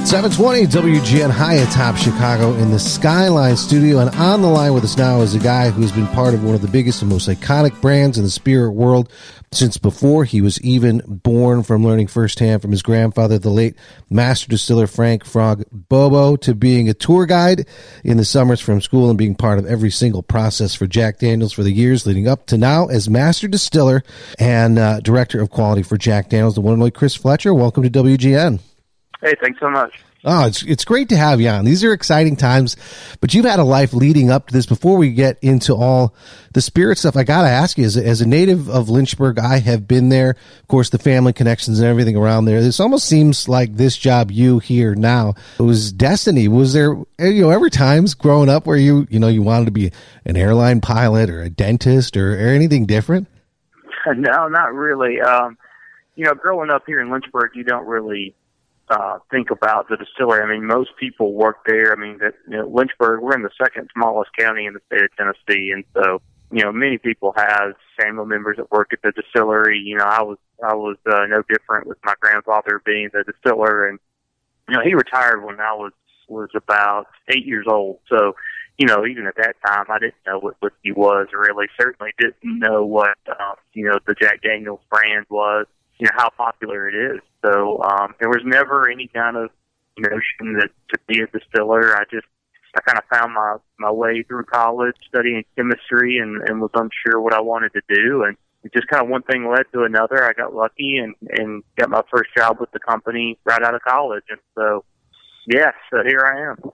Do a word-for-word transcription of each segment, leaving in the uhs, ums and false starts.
seven twenty W G N high atop Chicago in the Skyline studio, and on the line with us now is a guy who's been part of one of the biggest and most iconic brands in the spirit world since before he was even born, from learning firsthand from his grandfather, the late master distiller Frank Frog Bobo, to being a tour guide in the summers from school and being part of every single process for Jack Daniels for the years leading up to now as master distiller and uh, director of quality for Jack Daniels, the one and only Chris Fletcher. Welcome to W G N. Hey, thanks so much. Oh, it's it's great to have you on. These are exciting times, but you've had a life leading up to this. Before we get into all the spirit stuff, I got to ask you, as a, as a native of Lynchburg, I have been there. Of course, the family connections and everything around there. This almost seems like this job you here now, it was destiny. Was there, you know, ever times growing up where you, you know, you wanted to be an airline pilot or a dentist or, or anything different? No, not really. Um, you know, growing up here in Lynchburg, you don't really Uh, think about the distillery. I mean, most people work there. I mean, that, you know, Lynchburg, we're in the second smallest county in the state of Tennessee, and so, you know, many people have family members that work at the distillery. You know, I was I was uh, no different with my grandfather being the distiller, and you know, he retired when I was was about eight years old. So, you know, even at that time, I didn't know what whiskey was really. Certainly didn't know what uh, you know the Jack Daniels brand was. You know, how popular it is. So um, there was never any kind of notion that to be a distiller. I just, I kind of found my, my way through college studying chemistry and, and was unsure what I wanted to do. And it just kind of one thing led to another. I got lucky and, and got my first job with the company right out of college. And so, yeah, so here I am.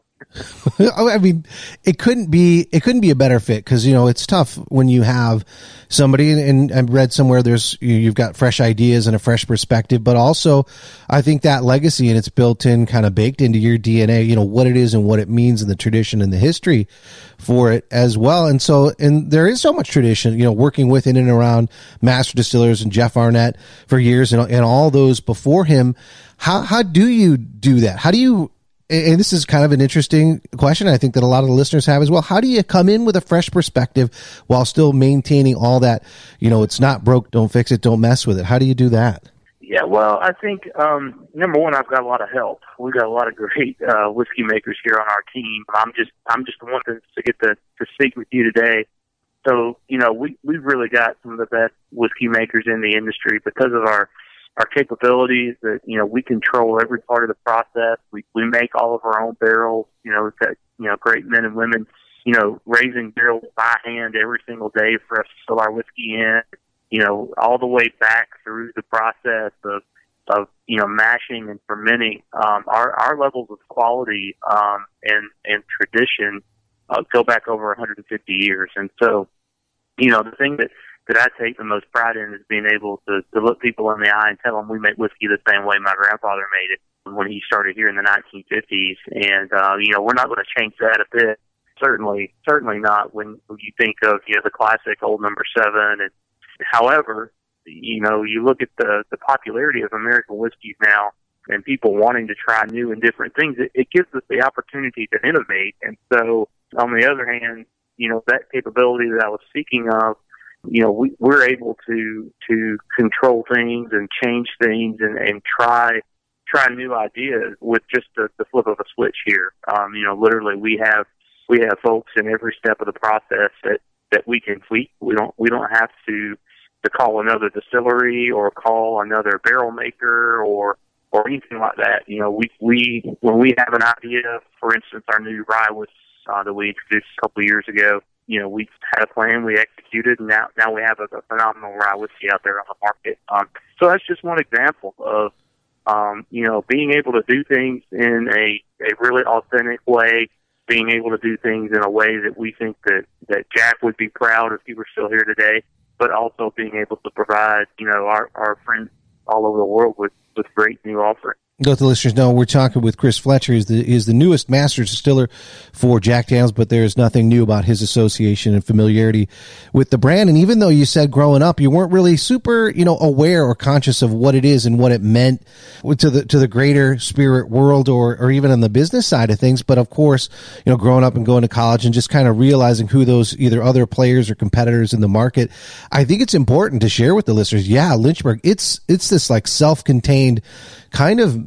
I mean, it couldn't be it couldn't be a better fit, because you know it's tough when you have somebody, and, and I read somewhere there's you've got fresh ideas and a fresh perspective, but also I think that legacy, and it's built in, kind of baked into your D N A. You know what it is and what it means, and the tradition and the history for it as well. And so, and there is so much tradition. You know, working with in and around master distillers and Jeff Arnett for years, and and all those before him. How how do you do that? How do you And this is kind of an interesting question, I think, that a lot of the listeners have as well. How do you come in with a fresh perspective while still maintaining all that, you know, it's not broke, don't fix it, don't mess with it? How do you do that? Yeah, well, I think, um, number one, I've got a lot of help. We've got a lot of great uh, whiskey makers here on our team. I'm just I'm just the one to, to get to, to speak with you today. So, you know, we, we've really got some of the best whiskey makers in the industry because of our our capabilities. That, you know, we control every part of the process. We we make all of our own barrels. You know, we've got, you know, great men and women, you know, raising barrels by hand every single day for us to fill our whiskey in, you know, all the way back through the process of, of you know, mashing and fermenting. Um, our, our levels of quality um, and, and tradition uh, go back over one hundred fifty years. And so, you know, the thing that that I take the most pride in is being able to, to look people in the eye and tell them we make whiskey the same way my grandfather made it when he started here in the nineteen fifties. And, uh, you know, we're not going to change that a bit. Certainly, certainly not when you think of, you know, the classic Old Number Seven. And however, you know, you look at the, the popularity of American whiskeys now and people wanting to try new and different things, it, it gives us the opportunity to innovate. And so on the other hand, you know, that capability that I was speaking of, you know, we, we're able to to control things and change things and, and try try new ideas with just the, the flip of a switch here. Um, you know, literally, we have we have folks in every step of the process that, that we can tweak. We don't we don't have to to call another distillery or call another barrel maker or or anything like that. You know, we we when we have an idea, for instance, our new rye was uh, that we introduced a couple of years ago. You know, we had a plan, we executed, and now now we have a, a phenomenal rye whiskey out there on the market. Um, so that's just one example of, um, you know, being able to do things in a, a really authentic way, being able to do things in a way that we think that, that Jack would be proud if he were still here today, but also being able to provide, you know, our, our friends all over the world with, with great new offerings. Let the listeners know we're talking with Chris Fletcher. He's the, he's the newest master distiller for Jack Daniels, but there's nothing new about his association and familiarity with the brand. And even though you said growing up you weren't really super, you know, aware or conscious of what it is and what it meant to the to the greater spirit world, or or even on the business side of things, but of course, you know, growing up and going to college and just kind of realizing who those either other players or competitors in the market, I think it's important to share with the listeners. Yeah, Lynchburg, it's it's this like self-contained kind of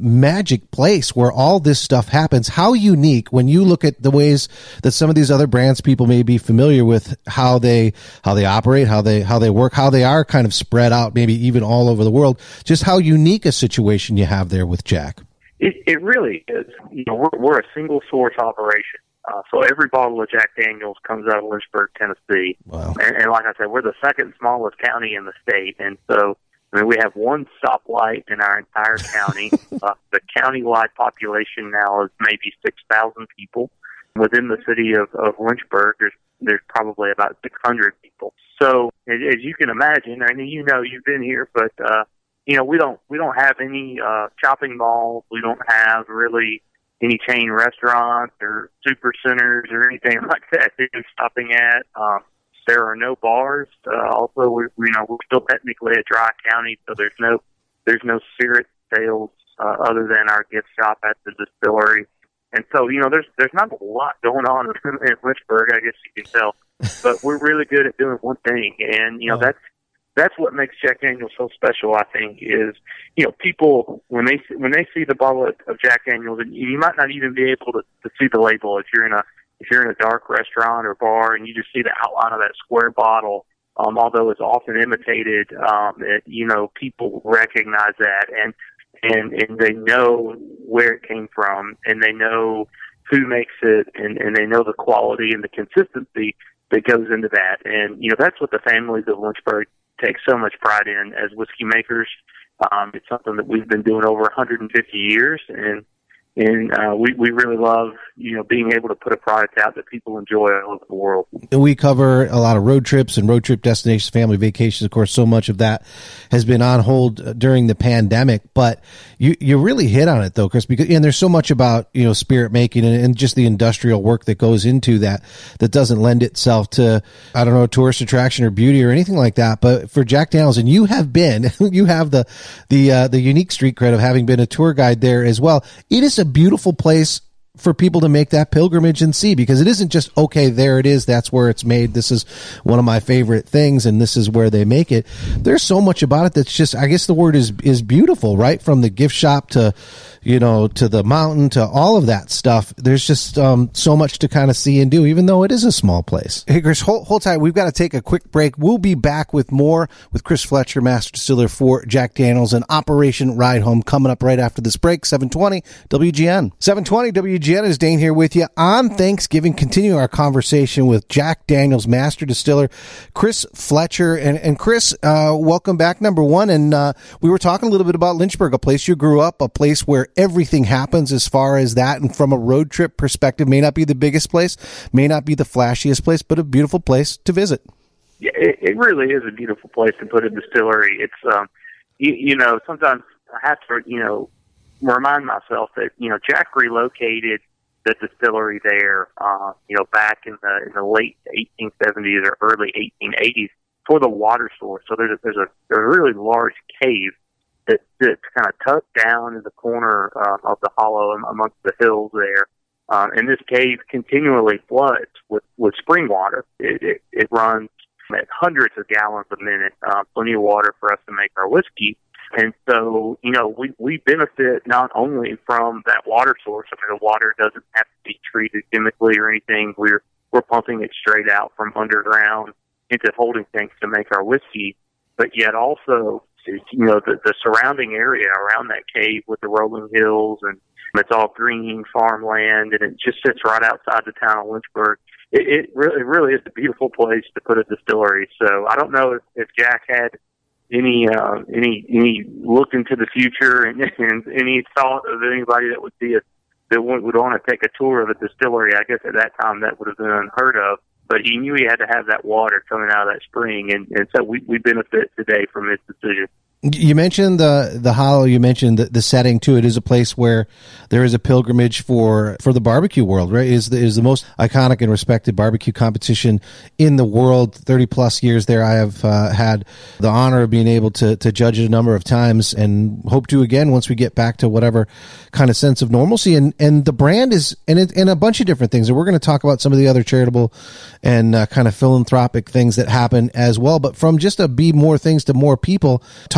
magic place where all this stuff happens. How unique, when you look at the ways that some of these other brands people may be familiar with, how they how they operate, how they how they work, how they are kind of spread out, maybe even all over the world. Just how unique a situation you have there with Jack. It, it really is. You know, we're, we're a single source operation. Uh, so every bottle of Jack Daniel's comes out of Lynchburg, Tennessee. Wow. And, and like I said, we're the second smallest county in the state. And so, I mean, we have one stoplight in our entire county. uh, the county-wide population now is maybe six thousand people. Within the city of, of Lynchburg, there's, there's probably about six hundred people. So as, as you can imagine, I mean, you know, you've been here, but, uh, you know, we don't, we don't have any, uh, shopping malls. We don't have really any chain restaurants or super centers or anything like that that you're stopping at. Um, there are no bars. Uh, also, we, you know, we're still technically a dry county, so there's no, there's no spirit sales, uh, other than our gift shop at the distillery. And so, you know, there's, there's not a lot going on in Lynchburg, I guess you can tell, but we're really good at doing one thing. And, you know, that's, that's what makes Jack Daniel's so special, I think, is, you know, people, when they when they see the bottle of, of Jack Daniel's, and you might not even be able to, to see the label if you're in a if you're in a dark restaurant or bar and you just see the outline of that square bottle, um, although it's often imitated, um, it, you know, people recognize that, and, and, and they know where it came from, and they know who makes it, and, and they know the quality and the consistency that goes into that. And, you know, that's what the families of Lynchburg take so much pride in as whiskey makers. Um, it's something that we've been doing over one hundred fifty years, and and uh, we we really love, you know, being able to put a product out that people enjoy all over the world. We cover a lot of road trips and road trip destinations, family vacations. Of course, so much of that has been on hold during the pandemic. But you you really hit on it though, Chris, because and there's so much about, you know, spirit making and, and just the industrial work that goes into that that doesn't lend itself to, I don't know, a tourist attraction or beauty or anything like that. But for Jack Daniel's, and you have been, you have the the uh, the unique street cred of having been a tour guide there as well. It is a beautiful place for people to make that pilgrimage and see, because it isn't just, okay, there it is, that's where it's made, this is one of my favorite things, and this is where they make it. There's so much about it that's just, I guess the word is is beautiful, right? From the gift shop to, you know, to the mountain, to all of that stuff. There's just um, so much to kind of see and do, even though it is a small place. Hey, Chris, hold, hold tight. We've got to take a quick break. We'll be back with more with Chris Fletcher, Master Distiller for Jack Daniel's, and Operation Ride Home coming up right after this break. seven twenty W G N. seven twenty W G N is Dane here with you on Thanksgiving, continuing our conversation with Jack Daniel's Master Distiller, Chris Fletcher. And, and Chris, uh, welcome back, number one. And uh, we were talking a little bit about Lynchburg, a place you grew up, a place where everything happens as far as that. And from a road trip perspective, may not be the biggest place, may not be the flashiest place, but a beautiful place to visit. Yeah, it, it really is a beautiful place to put a distillery. It's, um, you, you know, sometimes I have to, you know, remind myself that, you know, Jack relocated the distillery there, uh, you know, back in the, in the late eighteen seventies or early eighteen eighties for the water source. So there's a, there's a, there's a really large cave that, that's kind of tucked down in the corner uh, of the hollow amongst the hills there. Um, and this cave continually floods with, with spring water. It, it, it runs at hundreds of gallons a minute, uh, plenty of water for us to make our whiskey. And so, you know, we, we benefit not only from that water source. I mean, the water doesn't have to be treated chemically or anything. We're, we're pumping it straight out from underground into holding tanks to make our whiskey. But yet also, you know, the, the surrounding area around that cave with the rolling hills, and it's all green farmland, and it just sits right outside the town of Lynchburg. It, it really, it really is a beautiful place to put a distillery. So I don't know if, if Jack had any, uh, any, any look into the future and, and any thought of anybody that would see it, that would, would want to take a tour of the distillery. I guess at that time that would have been unheard of. But he knew he had to have that water coming out of that spring, and, and so we, we benefit today from his decision. You mentioned the the hollow. You mentioned the, the setting too. It is a place where there is a pilgrimage for, for the barbecue world, right? It is the, is the most iconic and respected barbecue competition in the world. Thirty plus years there, I have uh, had the honor of being able to to judge it a number of times, and hope to again once we get back to whatever kind of sense of normalcy. And and the brand is and it, and a bunch of different things. And we're going to talk about some of the other charitable and uh, kind of philanthropic things that happen as well. But from just a be more things to more people, talk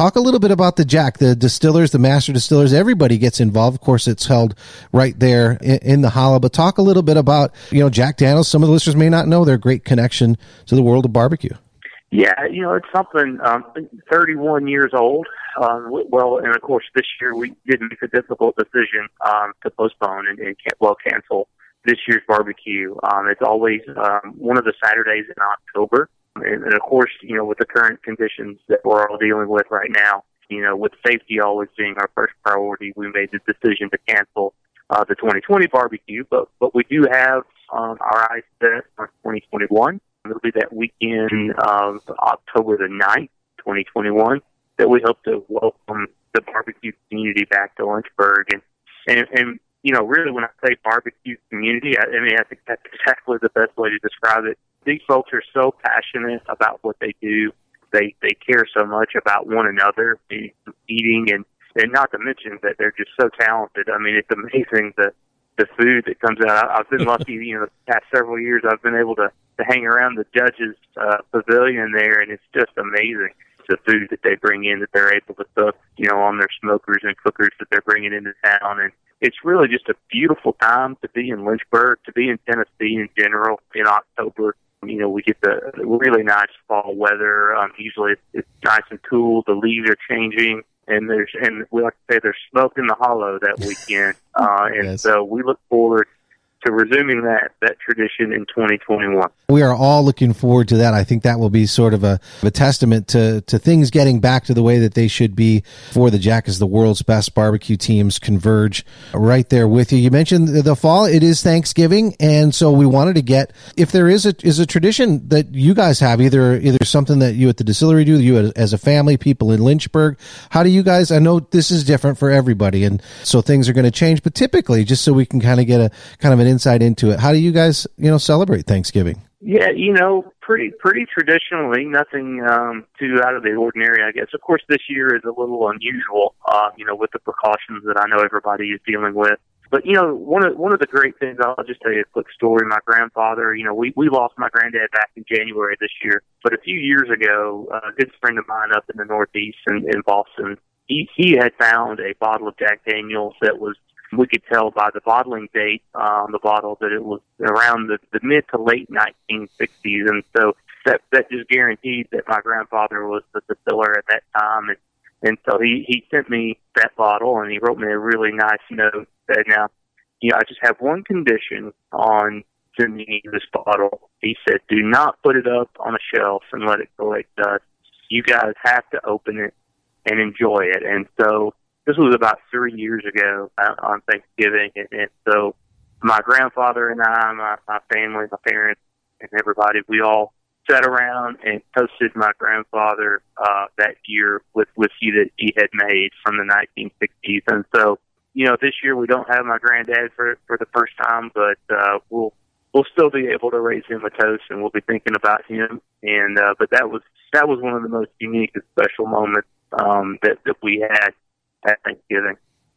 Talk a little bit about the Jack, the distillers, the master distillers. Everybody gets involved. Of course, it's held right there in, in the hollow. But talk a little bit about, you know, Jack Daniel's. Some of the listeners may not know their great connection to the world of barbecue. Yeah, you know, it's something, um, thirty-one years old. Um, well, and of course, this year we did make a difficult decision um, to postpone and, and well, cancel this year's barbecue. Um, it's always um, one of the Saturdays in October. And, and of course, you know, with the current conditions that we're all dealing with right now, you know, with safety always being our first priority, we made the decision to cancel uh, the twenty twenty barbecue. But but we do have um, our eyes set on twenty twenty-one. It'll be that weekend of October the ninth, twenty twenty-one, that we hope to welcome the barbecue community back to Lynchburg. And, and, and you know, really when I say barbecue community, I, I mean, I think that's exactly the best way to describe it. These folks are so passionate about what they do. They they care so much about one another, eating, and, and not to mention that they're just so talented. I mean, it's amazing the the food that comes out. I've been lucky, you know, the past several years I've been able to, to hang around the judges' uh, pavilion there, and it's just amazing the food that they bring in, that they're able to cook, you know, on their smokers and cookers that they're bringing into town. And it's really just a beautiful time to be in Lynchburg, to be in Tennessee in general in October. You know, we get the really nice fall weather. Um, usually it's, it's nice and cool. The leaves are changing, and there's and we like to say there's smoke in the hollow that weekend. Uh, and yes. So we look forward to resuming that that tradition in twenty twenty-one. We are all looking forward to that. I think that will be sort of a, a testament to, to things getting back to the way that they should be for the Jack as the world's best barbecue teams converge right there with you. You mentioned the fall. It is Thanksgiving, and so we wanted to get, if there is a is a tradition that you guys have, either either something that you at the distillery do, you as a family, people in Lynchburg. How do you guys, I know this is different for everybody, and so things are going to change, but typically, just so we can kind of get a kind of an insight into it, how do you guys, you know, celebrate Thanksgiving? Yeah, you know, pretty pretty traditionally, nothing um, too out of the ordinary, I guess. Of course, this year is a little unusual, uh, you know, with the precautions that I know everybody is dealing with. But, you know, one of one of the great things, I'll just tell you a quick story. My grandfather, you know, we, we lost my granddad back in January this year. But a few years ago, a good friend of mine up in the Northeast in, in Boston, he, he had found a bottle of Jack Daniel's that was, we could tell by the bottling date uh, on the bottle that it was around the, the mid to late nineteen sixties. And so that that just guaranteed that my grandfather was the distiller at that time. And, and so he, he sent me that bottle, and he wrote me a really nice note that, now, you know, I just have one condition on sending you this bottle. He said, do not put it up on a shelf and let it collect dust. You guys have to open it and enjoy it. And so this was about three years ago on Thanksgiving, and, and so my grandfather and I, my, my family, my parents, and everybody, we all sat around and toasted my grandfather uh, that year with whiskey that he had made from the nineteen sixties. And so, you know, this year we don't have my granddad for for the first time, but uh, we'll we'll still be able to raise him a toast, and we'll be thinking about him. And uh, but that was that was one of the most unique and special moments um, that that we had at Thanksgiving.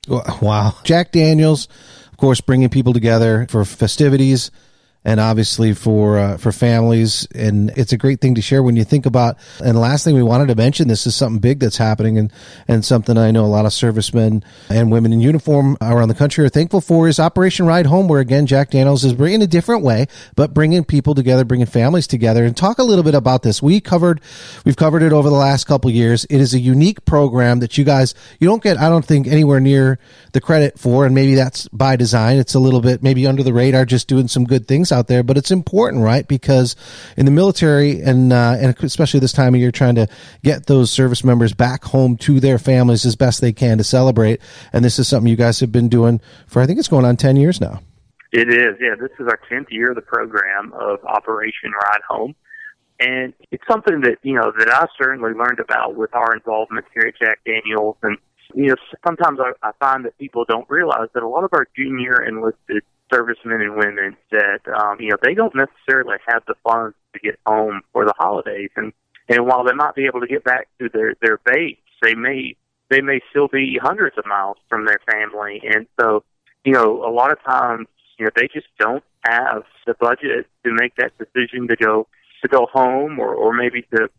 Wow. Jack Daniel's, of course, bringing people together for festivities and obviously for uh, for families. And it's a great thing to share when you think about. And the last thing we wanted to mention, this is something big that's happening, and, and something I know a lot of servicemen and women in uniform around the country are thankful for, is Operation Ride Home, where, again, Jack Daniel's is bringing a different way, but bringing people together, bringing families together. And talk a little bit about this. We covered, we've covered it over the last couple of years. It is a unique program that you guys, you don't get, I don't think, anywhere near the credit for, and maybe that's by design. It's a little bit maybe under the radar, just doing some good things out there, but it's important, right? Because in the military, and uh, and especially this time of year, trying to get those service members back home to their families as best they can to celebrate. And this is something you guys have been doing for, I think it's going on ten years now. It is, yeah. This is our tenth year of the program of Operation Ride Home. And it's something that, you know, that I certainly learned about with our involvement here at Jack Daniel's. And, you know, sometimes I, I find that people don't realize that a lot of our junior enlisted servicemen and women that, um, you know, they don't necessarily have the funds to get home for the holidays. And, and while they might be able to get back to their, their base, they may, they may still be hundreds of miles from their family. And so, you know, a lot of times, you know, they just don't have the budget to make that decision to go, to go home, or, or maybe to,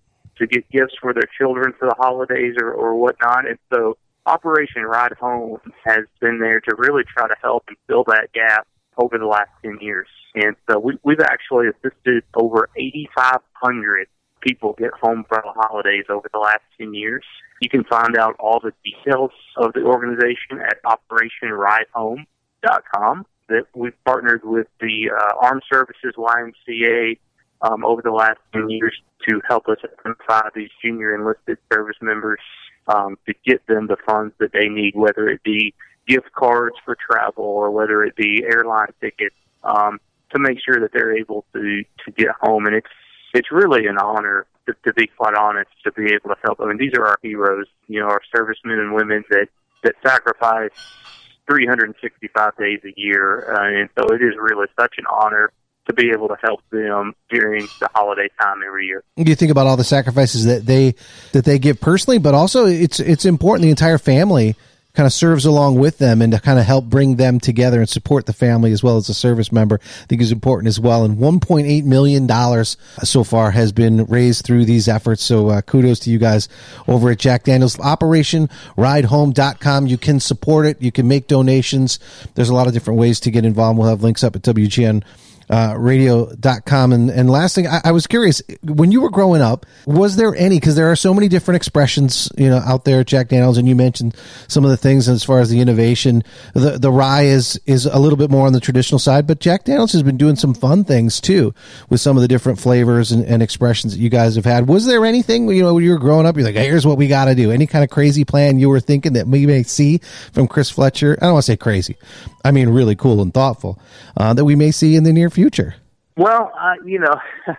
to get gifts for their children for the holidays or, or whatnot. And so Operation Ride Home has been there to really try to help and fill that gap over the last ten years. And so we, we've actually assisted over eighty-five hundred people get home for the holidays over the last ten years. You can find out all the details of the organization at operation ride home dot com. That we've partnered with the uh, Armed Services Y M C A um, over the last ten years to help us identify these junior enlisted service members um, to get them the funds that they need, whether it be gift cards for travel or whether it be airline tickets, um, to make sure that they're able to, to get home. And it's it's really an honor, to, to be quite honest, to be able to help. I mean, these are our heroes, you know, our servicemen and women that, that sacrifice three hundred sixty-five days a year. Uh, and so it is really such an honor to be able to help them during the holiday time every year. You think about all the sacrifices that they that they give personally, but also it's it's important the entire family kind of serves along with them and to kind of help bring them together and support the family as well as a service member, I think is important as well. And one point eight million dollars so far has been raised through these efforts. So uh, kudos to you guys over at Jack Daniels. operation ride home dot com. You can support it. You can make donations. There's a lot of different ways to get involved. We'll have links up at W G N Uh, radio dot com. And, and last thing, I, I was curious, when you were growing up, was there any, because there are so many different expressions, you know, out there at Jack Daniels, and you mentioned some of the things as far as the innovation. The the rye is, is a little bit more on the traditional side, but Jack Daniels has been doing some fun things too with some of the different flavors and, and expressions that you guys have had. Was there anything, you know, when you were growing up, you're like, hey, here's what we got to do? Any kind of crazy plan you were thinking that we may see from Chris Fletcher? I don't want to say crazy. I mean, really cool and thoughtful, uh, that we may see in the near future. Well, uh, you know,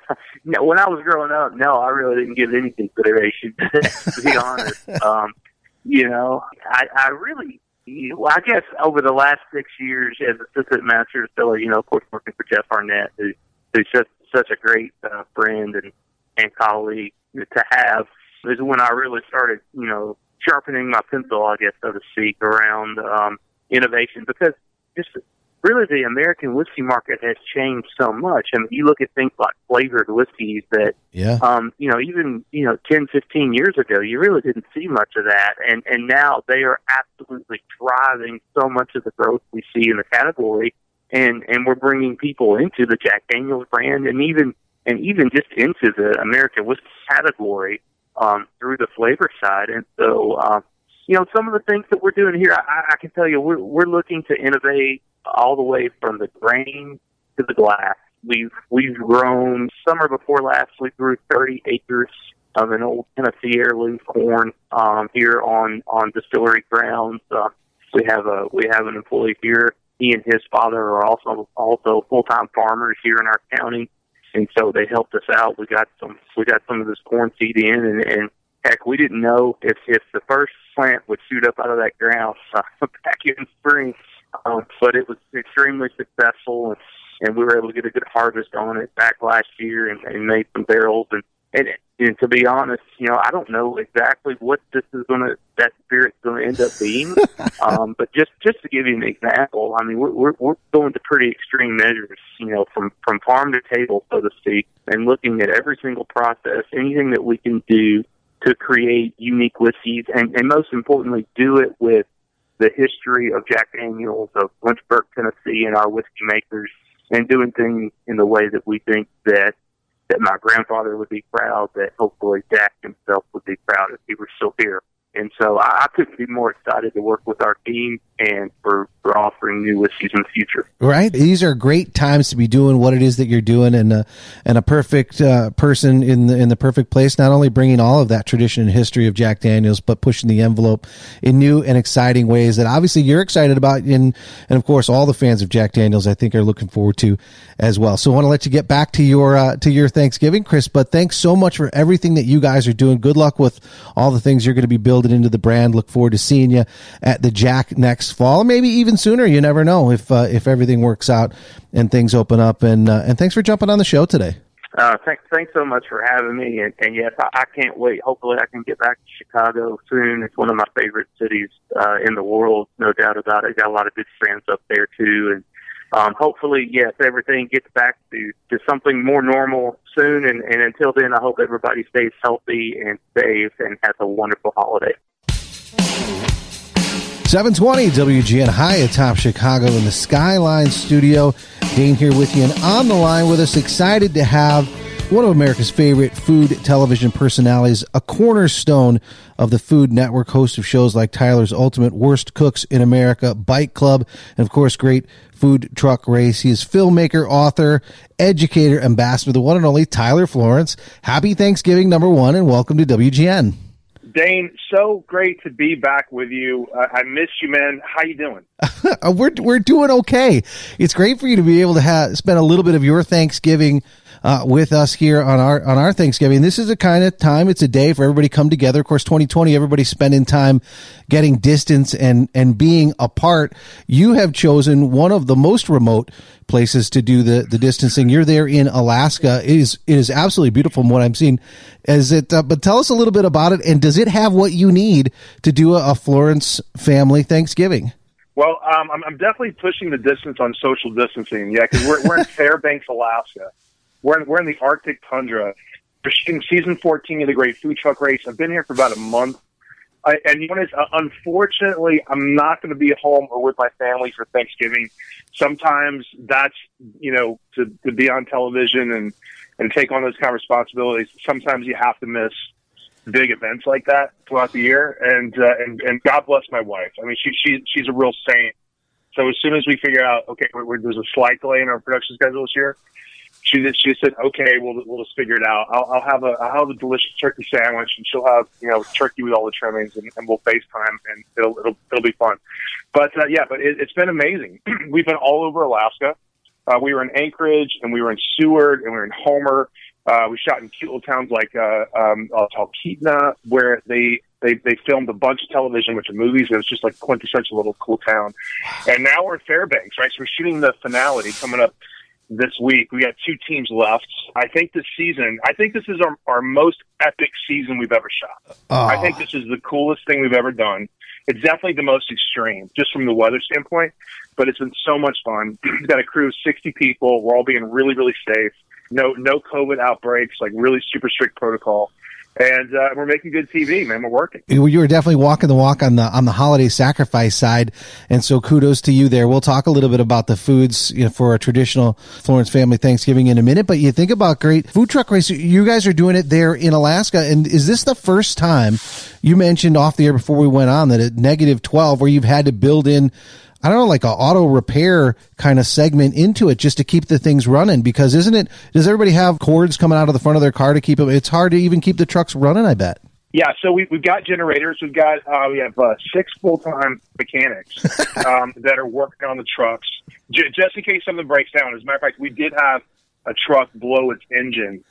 when I was growing up, no, I really didn't give any consideration, to be honest. Um, you know, I, I really, well, I guess over the last six years as assistant master distiller, you know, of course, working for Jeff Arnett, who, who's just such a great uh, friend and, and colleague to have, is when I really started, you know, sharpening my pencil, I guess, so to speak, around um, innovation, because just really the American whiskey market has changed so much. I mean, you look at things like flavored whiskeys that, yeah. um, you know, even, you know, ten, fifteen years ago, you really didn't see much of that. And, and now they are absolutely driving so much of the growth we see in the category. And, and we're bringing people into the Jack Daniel's brand and even, and even just into the American whiskey category, um, through the flavor side. And so, um, you know, some of the things that we're doing here, I, I can tell you, we're, we're looking to innovate all the way from the grain to the glass. We've we've grown, summer before last, we grew thirty acres of an old Tennessee heirloom corn um, here on, on distillery grounds. Uh, we have a we have an employee here. He and his father are also also full time farmers here in our county, and so they helped us out. We got some we got some of this corn seed in, and, and heck, we didn't know if, if the first plant would shoot up out of that ground uh, back in spring, um, but it was extremely successful, and, and we were able to get a good harvest on it back last year and, and made some barrels. And, and, and to be honest, you know, I don't know exactly what this is going to, that spirit's going to end up being, um, but just, just to give you an example, I mean, we're, we're, we're going to pretty extreme measures, you know, from, from farm to table, so to speak, and looking at every single process, anything that we can do to create unique whiskeys, and, and most importantly, do it with the history of Jack Daniels, of Lynchburg, Tennessee, and our whiskey makers, and doing things in the way that we think that that my grandfather would be proud, that hopefully Jack himself would be proud if he were still here. And so I, I couldn't be more excited to work with our team and for, for offering new whiskeys in the future. Right. These are great times to be doing what it is that you're doing, and uh, and a perfect uh, person in the in the perfect place, not only bringing all of that tradition and history of Jack Daniels, but pushing the envelope in new and exciting ways that obviously you're excited about, and, and of course all the fans of Jack Daniels, I think, are looking forward to as well. So I want to let you get back to your uh, to your Thanksgiving, Chris, but thanks so much for everything that you guys are doing. Good luck with all the things you're going to be building into the brand. Look forward to seeing you at the Jack next fall, maybe even sooner. You never know if uh, if everything works out and things open up. And uh, and thanks for jumping on the show today. Uh, thanks, thanks so much for having me. And, and yes, I, I can't wait. Hopefully, I can get back to Chicago soon. It's one of my favorite cities uh, in the world, no doubt about it. Got a lot of good friends up there too, and um, hopefully, yes, everything gets back to, to something more normal soon. And, and until then, I hope everybody stays healthy and safe and has a wonderful holiday. seven twenty W G N High atop Chicago in the Skyline studio. Dane here with you, and on the line with us, excited to have one of America's favorite food television personalities, a cornerstone of the Food Network, host of shows like Tyler's Ultimate Worst Cooks in America, Bike Club, and of course, Great Food Truck Race. He is filmmaker, author, educator, ambassador, the one and only Tyler Florence. Happy Thanksgiving, number one, and welcome to W G N. Dane, so great to be back with you. Uh, I miss you, man. How you doing? we're we're doing okay. It's great for you to be able to have spend a little bit of your Thanksgiving uh, with us here on our on our Thanksgiving. This is a kind of time. It's a day for everybody to come together. Of course, twenty twenty, everybody's spending time getting distance and and being apart. You have chosen one of the most remote places to do the the distancing. You're there in Alaska. It is it is absolutely beautiful from what I'm seeing. Is it? Uh, but tell us a little bit about it, and does it have what you need to do a, a Florence family Thanksgiving? Well, um, I'm, I'm definitely pushing the distance on social distancing. Yeah, because we're we're in Fairbanks, Alaska. We're in, we're in the Arctic tundra. We're shooting season fourteen of the Great Food Truck Race. I've been here for about a month. I, and you know, what is, uh, unfortunately, I'm not going to be at home or with my family for Thanksgiving. Sometimes that's, you know, to, to be on television and, and take on those kind of responsibilities. Sometimes you have to miss big events like that throughout the year. And, uh, and, and God bless my wife. I mean, she, she, she's a real saint. So as soon as we figure out, okay, we're, we're, there's a slight delay in our production schedule this year, She just, she said, okay, we'll we'll just figure it out. I'll, I'll have a I'll have a delicious turkey sandwich, and she'll have you know turkey with all the trimmings, and, and we'll FaceTime, and it'll it'll it'll be fun. But uh, yeah, but it, it's been amazing. We've been all over Alaska. Uh, we were in Anchorage, and we were in Seward, and we were in Homer. Uh, we shot in cute little towns like uh, um, uh, Talkeetna, where they, they they filmed a bunch of television, which are movies. It was just like quintessential little cool town. And now we're at Fairbanks, right? So we're shooting the finale coming up this week. We got two teams left. I think this season, I think this is our, our most epic season we've ever shot. Oh. I think this is the coolest thing we've ever done. It's definitely the most extreme, just from the weather standpoint, but it's been so much fun. We've got a crew of sixty people. We're all being really, really safe. No, no COVID outbreaks, like really super strict protocol. And uh, we're making good T V, man. We're working. You were definitely walking the walk on the on the holiday sacrifice side, and so kudos to you there. We'll talk a little bit about the foods, you know, for a traditional Florence family Thanksgiving in a minute. But you think about Great Food Truck Race. You guys are doing it there in Alaska, and is this the first time you mentioned off the air before we went on that at negative twelve, where you've had to build in, I don't know, like an auto repair kind of segment into it just to keep the things running? Because isn't it, does everybody have cords coming out of the front of their car to keep them? It's hard to even keep the trucks running, I bet. Yeah, so we, we've got generators. We've got, uh, we have uh, six full-time mechanics um, that are working on the trucks, J- just in case something breaks down. As a matter of fact, we did have a truck blow its engine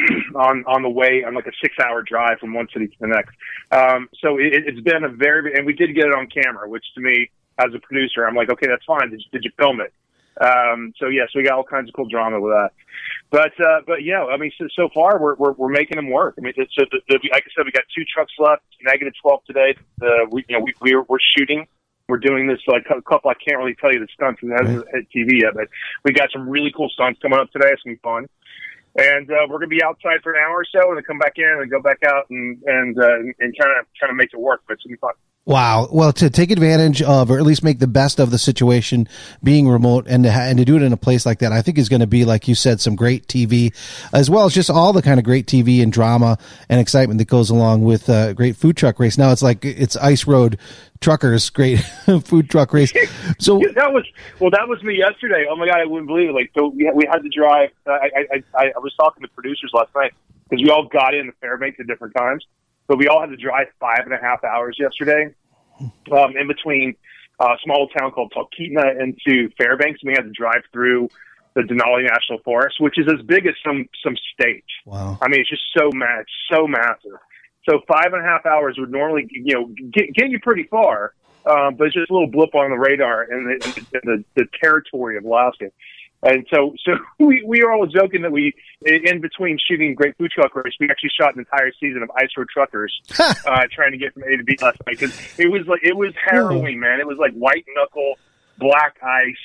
on on the way on like a six-hour drive from one city to the next. Um, so it, it's been a very, and we did get it on camera, which to me, as a producer, I'm like, okay, that's fine. Did you, did you film it? Um, so yes, we got all kinds of cool drama with that. But, uh, but yeah, I mean, so, so far we're, we're, we're making them work. I mean, it's, so the, the, like I said, we got two trucks left, negative twelve today. Uh, we, you know, we, we're, we're shooting. We're doing this, like a couple, I can't really tell you the stunts because it hasn't hit T V yet, but we got some really cool stunts coming up today. It's going to be fun. And, uh, we're going to be outside for an hour or so and then come back in and go back out and, and, uh, and kind of, kind of make it work, but it's going to be fun. Wow. Well, to take advantage of, or at least make the best of the situation being remote, and to, ha- and to do it in a place like that, I think is going to be, like you said, some great T V, as well as just all the kind of great T V and drama and excitement that goes along with uh, Great Food Truck Race. Now it's like, it's Ice Road Truckers, Great Food Truck Race. So that was, well, that was me yesterday. Oh my God, I wouldn't believe it. Like, so we, we had to drive. I, I, I, I was talking to producers last night because we all got in the Fairbanks at different times. But we all had to drive five and a half hours yesterday um, in between a small town called Talkeetna into Fairbanks. We had to drive through the Denali National Forest, which is as big as some some states. Wow. I mean, it's just so mad, so massive. So five and a half hours would normally, you know, get, get you pretty far, um, but it's just a little blip on the radar in the, in the, the, the territory of Alaska. And so, so we, we are all joking that we, in between shooting Great Food Truck Race, we actually shot an entire season of Ice Road Truckers, uh, trying to get from A to B last night. Cause it was like, it was harrowing, man. It was like white knuckle, black ice,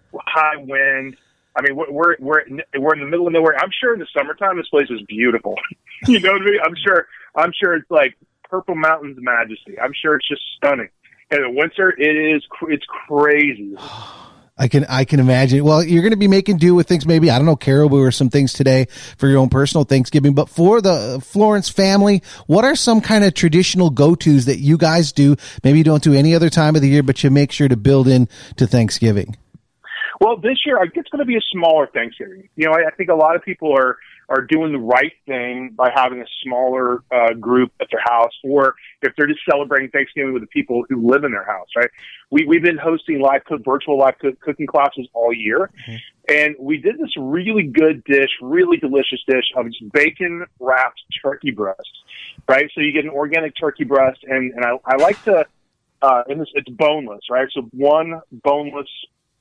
high wind. I mean, we're we're we're we're in the middle of nowhere. I'm sure in the summertime this place is beautiful. You know what I mean? I'm sure I'm sure it's like Purple Mountains majesty. I'm sure it's just stunning. And in winter, it is it's crazy. I can I can imagine. Well, you're going to be making do with things, maybe, I don't know, caribou or some things today for your own personal Thanksgiving. But for the Florence family, what are some kind of traditional go-tos that you guys do? Maybe you don't do any other time of the year, but you make sure to build in to Thanksgiving. Well, this year, it's going to be a smaller Thanksgiving. You know, I, I think a lot of people are, are doing the right thing by having a smaller uh, group at their house, or if they're just celebrating Thanksgiving with the people who live in their house, right? We, we've been hosting live cook, virtual live cook, cooking classes all year, mm-hmm. and we did this really good dish, really delicious dish of just bacon-wrapped turkey breast, right? So you get an organic turkey breast, and, and I, I like to, uh, and this, it's boneless, right? So one boneless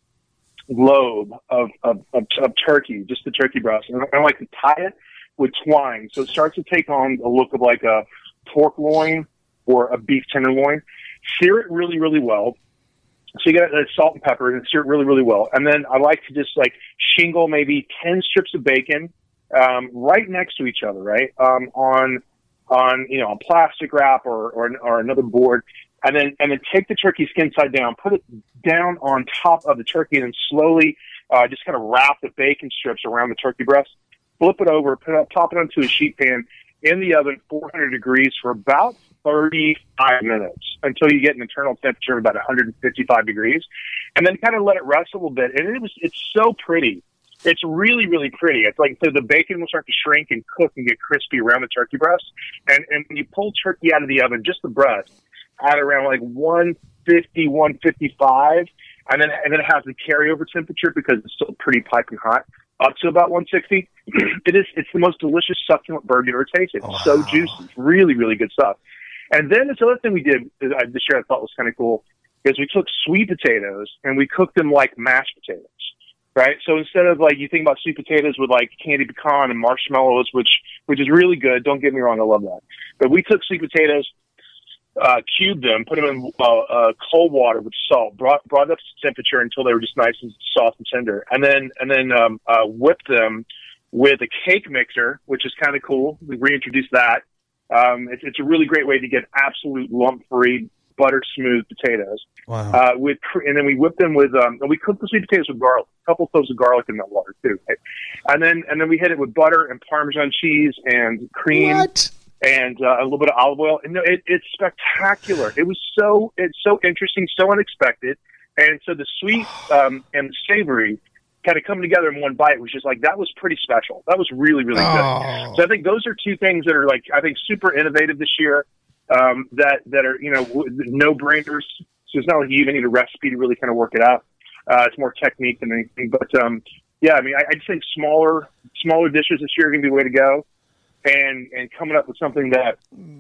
lobe of, of, of, of turkey, just the turkey breast. And I like to tie it with twine. So it starts to take on a look of like a pork loin or a beef tenderloin. Sear it really, really well. So you get uh, salt and pepper and sear it really, really well. And then I like to just like shingle maybe ten strips of bacon um, right next to each other, right? Um, on, on, you know, on plastic wrap or, or, or another board. And then, and then take the turkey skin side down, put it down on top of the turkey, and then slowly, uh, just kind of wrap the bacon strips around the turkey breast, flip it over, put it, pop it onto a sheet pan in the oven, four hundred degrees for about thirty-five minutes until you get an internal temperature of about one hundred fifty-five degrees, and then kind of let it rest a little bit. And it was, it's so pretty. It's really, really pretty. It's like, so the bacon will start to shrink and cook and get crispy around the turkey breast. And, and when you pull turkey out of the oven, just the breast, at around like one fifty, one fifty-five, and then and then it has the carryover temperature because it's still pretty piping hot, up to about one sixty. It is it's the most delicious succulent bird you ever tasted. It's wow. So juicy, it's really, really good stuff. And then this other thing we did this year I thought was kind of cool is we took sweet potatoes and we cooked them like mashed potatoes, right? So instead of like you think about sweet potatoes with like candy pecan and marshmallows, which which is really good. Don't get me wrong, I love that. But we took sweet potatoes. Uh, cubed them, put them in uh, uh, cold water with salt, brought brought up to temperature until they were just nice and soft and tender, and then and then um, uh, whipped them with a cake mixer, which is kind of cool. We reintroduced that. Um, it's, it's a really great way to get absolute lump-free, butter-smooth potatoes. Wow. Uh, with and then we whipped them with um, and we cooked the sweet potatoes with garlic, a couple cloves of garlic in that water too, right? and then and then we hit it with butter and Parmesan cheese and cream. What? And uh, a little bit of olive oil, and it, it's spectacular. It was so it's so interesting, so unexpected, and so the sweet um, and the savory kind of come together in one bite. Was just like that was pretty special. That was really really oh. good. So I think those are two things that are like I think super innovative this year. Um, that that are you know no brainers. So it's not like you even need a recipe to really kind of work it out. Uh, it's more technique than anything. But um, yeah, I mean, I, I'd say smaller smaller dishes this year are going to be the way to go. And, and coming up with something that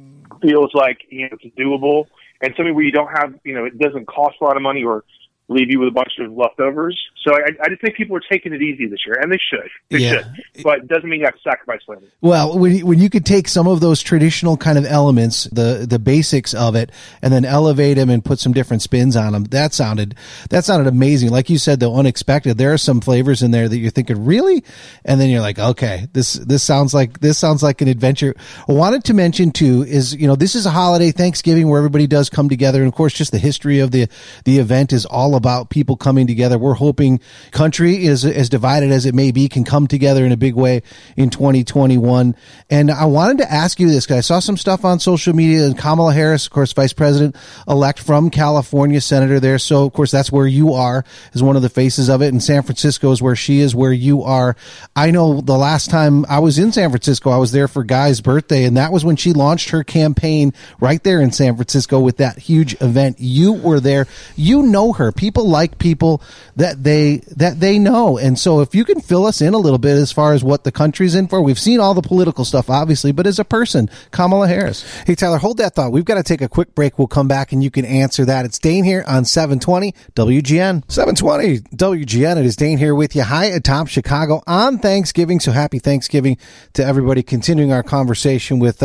feels like, you know, it's doable and something where you don't have, you know, it doesn't cost a lot of money or leave you with a bunch of leftovers. So I, I just think people are taking it easy this year, and they should. They yeah. should. But it doesn't mean you have to sacrifice later. Well, when you, when you could take some of those traditional kind of elements, the the basics of it, and then elevate them and put some different spins on them, that sounded that sounded amazing. Like you said, though, unexpected. There are some flavors in there that you're thinking, really? And then you're like, okay, this this sounds like this sounds like an adventure. I wanted to mention too is, you know, this is a holiday, Thanksgiving, where everybody does come together, and of course, just the history of the the event is all about people coming together. We're hoping country is as divided as it may be can come together in a big way in twenty twenty-one. And I wanted to ask you this, because I saw some stuff on social media, and Kamala Harris, of course, Vice President elect from California, Senator there. So of course that's where you are, as one of the faces of it. And San Francisco is where she is, where you are. I know the last time I was in San Francisco, I was there for Guy's birthday, and that was when she launched her campaign right there in San Francisco with that huge event. You were there. You know her. People like people that they that they know. And so if you can fill us in a little bit as far as what the country's in for. We've seen all the political stuff, obviously, but as a person, Kamala Harris. Hey, Tyler, hold that thought. We've got to take a quick break. We'll come back and you can answer that. It's Dane here on seven twenty W G N. seven twenty W G N. It is Dane here with you. Hi, atop Chicago on Thanksgiving. So happy Thanksgiving to everybody. Continuing our conversation with uh, with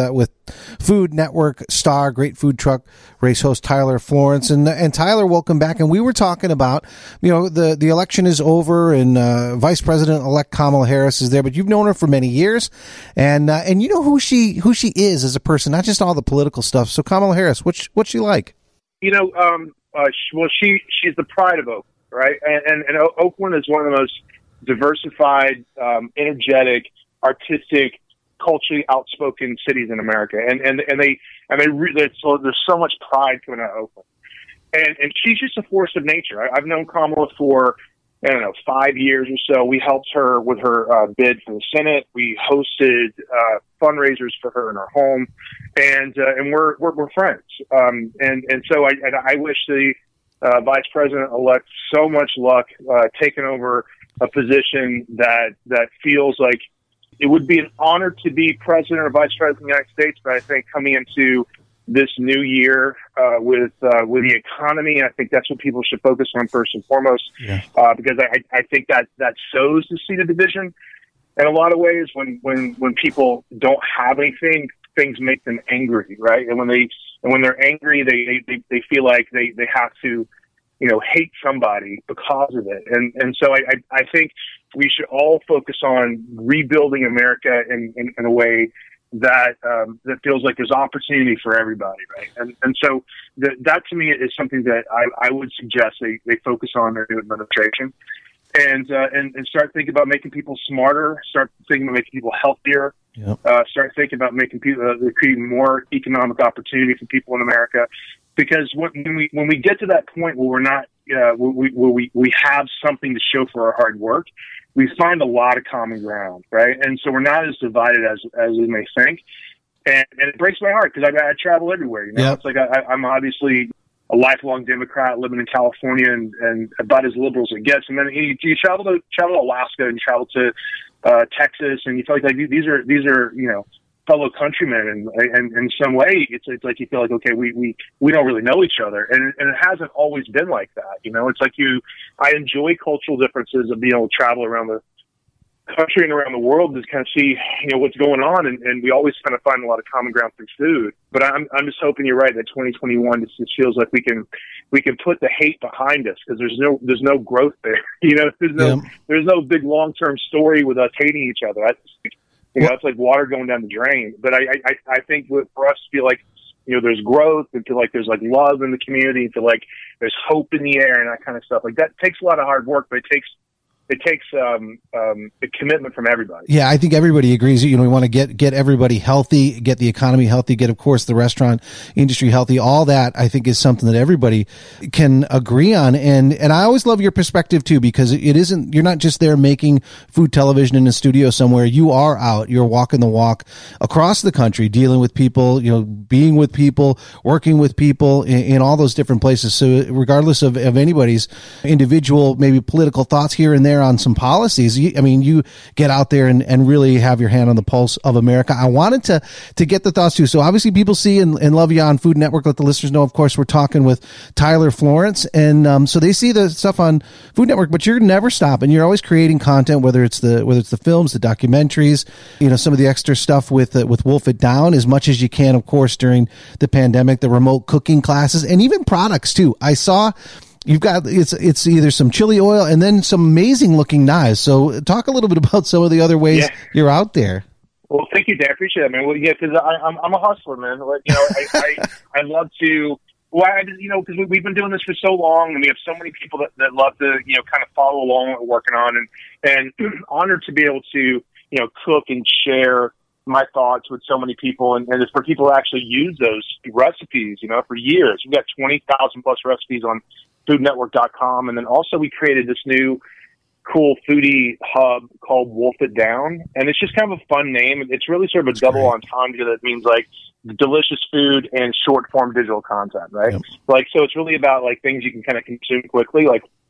Food Network star, great food truck race host Tyler Florence. And and Tyler, welcome back. And we were talking about, you know, the, the election is over and uh, Vice President-elect Kamala Harris is there, but you've known her for many years. And uh, and you know who she who she is as a person, not just all the political stuff. So Kamala Harris, what's, what's she like? You know, um, uh, she, well, she she's the pride of Oakland, right? And, and, and Oakland is one of the most diversified, um, energetic, artistic, culturally outspoken cities in America, and and and they and they really so there's so much pride coming out of Oakland, and and she's just a force of nature. I, I've known Kamala for I don't know five years or so. We helped her with her uh, bid for the Senate. We hosted uh, fundraisers for her in her home, and uh, and we're, we're we're friends. Um, and and so I and I wish the uh, Vice President elect so much luck uh, taking over a position that that feels like. It would be an honor to be president or vice president of the United States, but I think coming into this new year uh, with uh, with the economy, I think that's what people should focus on first and foremost, yeah. uh, because I, I think that that sows the seed of division. In a lot of ways, when, when, when people don't have anything, things make them angry, right? And when they and when they're angry, they they, they feel like they, they have to, you know, hate somebody because of it. And and so I, I, I think we should all focus on rebuilding America in, in, in a way that um, that feels like there's opportunity for everybody, right? And and so the, that to me is something that I, I would suggest they, they focus on in their new administration, and, uh, and and start thinking about making people smarter, start thinking about making people healthier, yep. uh, start thinking about making people uh, creating more economic opportunity for people in America. Because when we when we get to that point where we're not uh, where we where we we have something to show for our hard work, we find a lot of common ground, right? And so we're not as divided as as we may think, and, and it breaks my heart because I, I travel everywhere. You know, yep. It's like I, I'm obviously a lifelong Democrat living in California and, and about as liberal as it gets. And then you, you travel to travel to Alaska and travel to uh, Texas, and you feel like, like these are these are you know. fellow countrymen, and, and, and in some way, it's it's like you feel like, okay, we, we, we don't really know each other, and and it hasn't always been like that. You know, it's like you, I enjoy cultural differences of being able to travel around the country and around the world to kind of see, you know, what's going on, and, and we always kind of find a lot of common ground through food. But I'm I'm just hoping you're right that twenty twenty-one just, just feels like we can we can put the hate behind us because there's no there's no growth there. You know, there's no yeah. there's no big long term story with us hating each other. I just, You know, it's like water going down the drain. But I, I, I think for us to feel like, you know, there's growth and feel like there's like love in the community and feel like there's hope in the air and that kind of stuff. Like that takes a lot of hard work, but it takes it takes um, um, a commitment from everybody. Yeah, I think everybody agrees. You know, we want to get get everybody healthy, get the economy healthy, get, of course, the restaurant industry healthy. All that, I think, is something that everybody can agree on. And and I always love your perspective, too, because it isn't, you're not just there making food television in a studio somewhere. You are out. You're walking the walk across the country, dealing with people, you know, being with people, working with people in, in all those different places. So regardless of, of anybody's individual, maybe political thoughts here and there, on some policies. I mean, you get out there and, and really have your hand on the pulse of America. I wanted to to get the thoughts too. So obviously people see and, and love you on Food Network. Let the listeners know, of course, we're talking with Tyler Florence. And um, so they see the stuff on Food Network, but you're never stopping. You're always creating content, whether it's the whether it's the films, the documentaries, you know, some of the extra stuff with uh, with Wolf It Down as much as you can, of course, during the pandemic, the remote cooking classes, and even products too. I saw You've got, it's it's either some chili oil and then some amazing looking knives. So talk a little bit about some of the other ways yeah. you're out there. Well, thank you, Dan. I appreciate it, man. Well, yeah, because I'm I'm a hustler, man. Like, you know, I I, I love to. Well, I, you know, because we've been doing this for so long, and we have so many people that, that love to, you know, kind of follow along what we're working on, and and honored to be able to, you know, cook and share my thoughts with so many people, and, and it's for people to actually use those recipes, you know, for years. We've got twenty thousand plus recipes on food network dot com, and then also we created this new cool foodie hub called Wolf It Down, and it's just kind of a fun name. It's really sort of a That's double great. entendre that means like delicious food and short form digital content, right? Yep. Like, so it's really about like things you can kind of consume quickly, like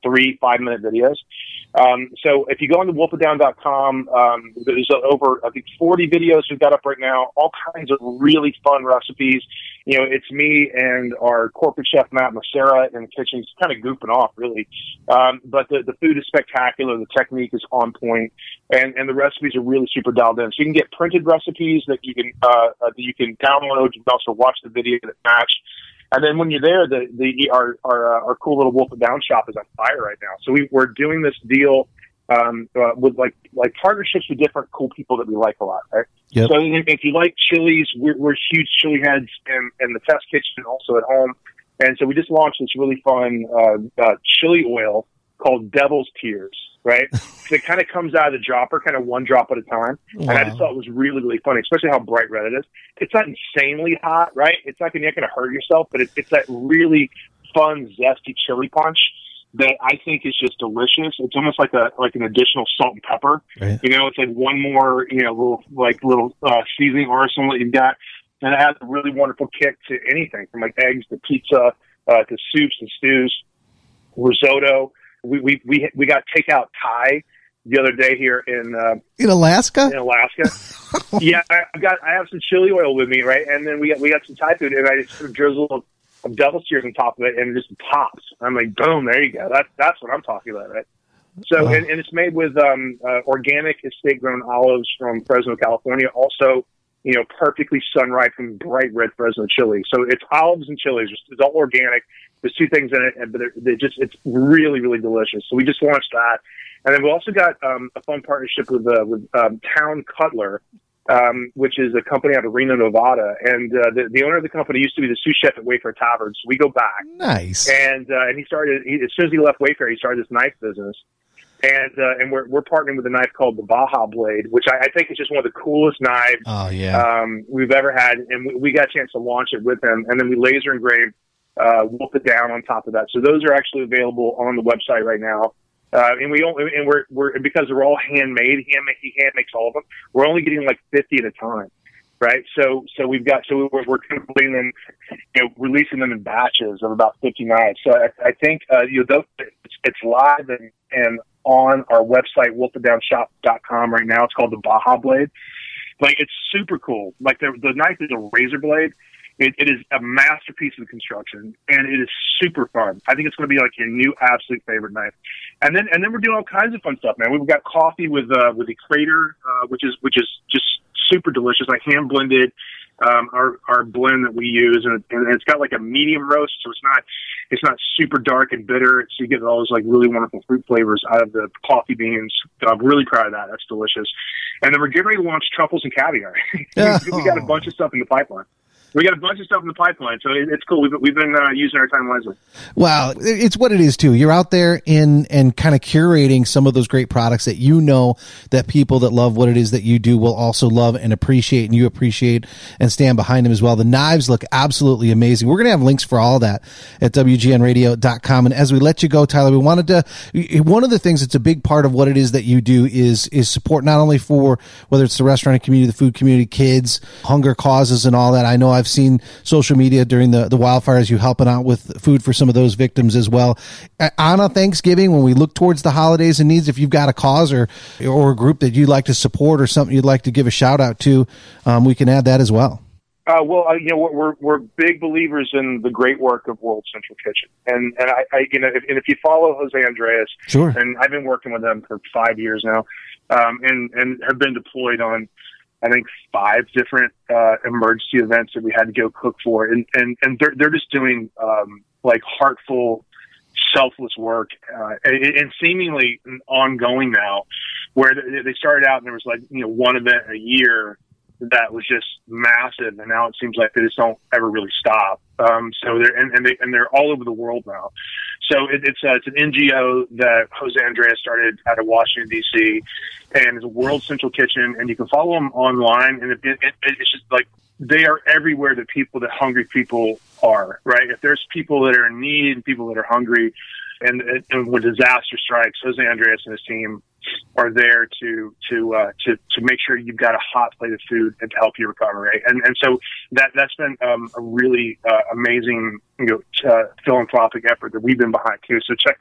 three five-minute videos. Um, so if you go on to wolf it down dot com, um, there's over, I think, forty videos we've got up right now, all kinds of really fun recipes. You know, it's me and our corporate chef, Matt Macera, in the kitchen. He's kind of goofing off, really. Um, but the, the food is spectacular. The technique is on point, and, and the recipes are really super dialed in. So you can get printed recipes that you can, uh, uh, that you can download. You can also watch the video that match. And then when you're there, the, the our our, uh, our cool little Wolf It Down shop is on fire right now. So we, we're doing this deal um, uh, with like like partnerships with different cool people that we like a lot, right? Yep. So if you like chilies, we're, we're huge chili heads in, in the test kitchen, also at home. And so we just launched this really fun uh, uh, chili oil called Devil's Tears, right? So it kind of comes out of the dropper, kind of one drop at a time. Wow. And I just thought it was really, really funny, especially how bright red it is. It's not insanely hot, right? It's not going to hurt yourself, but it, it's that really fun, zesty chili punch that I think is just delicious. It's almost like a like an additional salt and pepper. Right. You know, it's like one more, you know, little like little uh, seasoning arsenal that you've got. And it has a really wonderful kick to anything from like eggs to pizza uh, to soups and stews, risotto. We we we we got takeout Thai the other day here in uh, in Alaska. In Alaska, yeah, I, I've got I have some chili oil with me, right? And then we got we got some Thai food, and I just sort of drizzle of Devil's Tears on top of it, and it just pops. I'm like, boom, there you go. That's that's what I'm talking about, right? So, wow. and, and it's made with um, uh, organic estate grown olives from Fresno, California. Also, you know, perfectly sun ripe and bright red Fresno chili. So it's olives and chilies. It's all organic. There's two things in it, but they're, they're just, it's really, really delicious. So we just launched that. And then we also got um, a fun partnership with, uh, with um, Town Cutler, um, which is a company out of Reno, Nevada. And uh, the, the owner of the company used to be the sous chef at Wayfair Tavern. So we go back. Nice. And uh, and he started, he, as soon as he left Wayfair, he started this knife business. And uh, and we're we're partnering with a knife called the Baja Blade, which I, I think is just one of the coolest knives oh, yeah. um, we've ever had. And we, we got a chance to launch it with him. And then we laser engraved uh, Wolf It Down on top of that. So those are actually available on the website right now. Uh, and we don't, and we're we're because they're all handmade. He hand, he hand makes all of them. We're only getting like fifty at a time, right? So so we've got so we're we're completing them, you know, releasing them in batches of about fifty knives. So I, I think uh, you know it's, it's live and and on our website, wolf it down shop dot com right now. It's called the Baja Blade. Like, it's super cool. Like, the, the knife is a razor blade. It, it is a masterpiece of construction, and it is super fun. I think it's going to be like your new absolute favorite knife. And then, and then we're doing all kinds of fun stuff, man. We've got coffee with, uh, with the Crater, uh, which is, which is just super delicious, like hand blended, um, our, our blend that we use. And, it, and it's got like a medium roast. So it's not, it's not super dark and bitter. So you get all those like really wonderful fruit flavors out of the coffee beans. So I'm really proud of that. That's delicious. And then we're getting ready to launch truffles and caviar. We got a bunch of stuff in the pipeline. We got a bunch of stuff in the pipeline, so it, it's cool. We've, we've been uh, using our time wisely. Well, it's what it is, too. You're out there in and kind of curating some of those great products that you know that people that love what it is that you do will also love and appreciate, and you appreciate and stand behind them as well. The knives look absolutely amazing. We're going to have links for all of that at W G N radio dot com. And as we let you go, Tyler, we wanted to, one of the things that's a big part of what it is that you do is, is support not only for whether it's the restaurant community, the food community, kids, hunger causes and all that. I know I've seen social media during the, the wildfires, you helping out with food for some of those victims as well. On a Thanksgiving, when we look towards the holidays and needs, if you've got a cause or or a group that you'd like to support or something you'd like to give a shout out to, um, we can add that as well. Uh, well, uh, you know, we're we're big believers in the great work of World Central Kitchen, and and I, I you know, if, and if you follow Jose Andres, sure, and I've been working with them for five years now, um, and and have been deployed on, I think, five different uh, emergency events that we had to go cook for, and and and they're they're just doing um, like heartful, selfless work, uh, and, and seemingly ongoing now. Where they started out and there was like you know one event a year that was just massive, and now it seems like they just don't ever really stop. Um, so they're and, and they and they're all over the world now. So it, it's uh, it's an N G O that Jose Andres started out of Washington D C, and it's a World Central Kitchen, and you can follow them online. And it, it, it, it's just like they are everywhere that people, that hungry people are. Right? If there's people that are in need, people that are hungry, and, and when disaster strikes, Jose Andres and his team are there to to uh, to to make sure you've got a hot plate of food and to help you recover, right? And and so that that's been um, a really uh, amazing you know uh, philanthropic effort that we've been behind too. So check that out.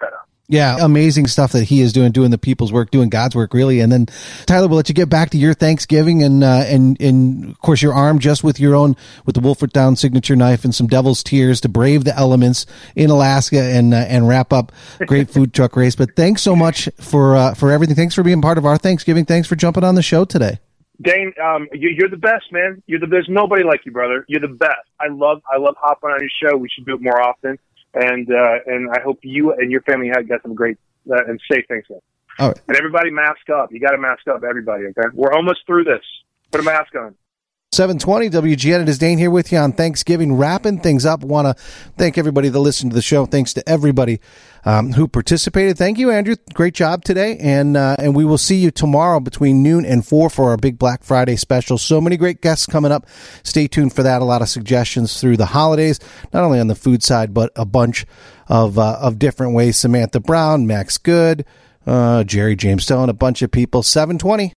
Yeah, amazing stuff that he is doing, doing the people's work, doing God's work, really. And then, Tyler, we'll let you get back to your Thanksgiving, and uh, and and of course, you're armed just with your own, with the Wolfert Down signature knife and some Devil's Tears to brave the elements in Alaska and uh, and wrap up Great Food Truck Race. But thanks so much for uh, for everything. Thanks for being part of our Thanksgiving. Thanks for jumping on the show today. Dane, um, you, you're the best, man. You're the there's nobody like you, brother. You're the best. I love I love hopping on your show. We should do it more often. And uh, and I hope you and your family have got some great uh, and safe Thanksgiving. All right. And everybody mask up. You got to mask up, everybody, okay? We're almost through this. Put a mask on. seven twenty W G N. It is Dane here with you on Thanksgiving, wrapping things up. Want to thank everybody that listened to the show. Thanks to everybody um, who participated. Thank you, Andrew. Great job today. And uh, and we will see you tomorrow between noon and four for our big Black Friday special. So many great guests coming up. Stay tuned for that. A lot of suggestions through the holidays, not only on the food side, but a bunch of uh, of different ways. Samantha Brown, Max Good, uh, Jerry James Stone, a bunch of people. seven twenty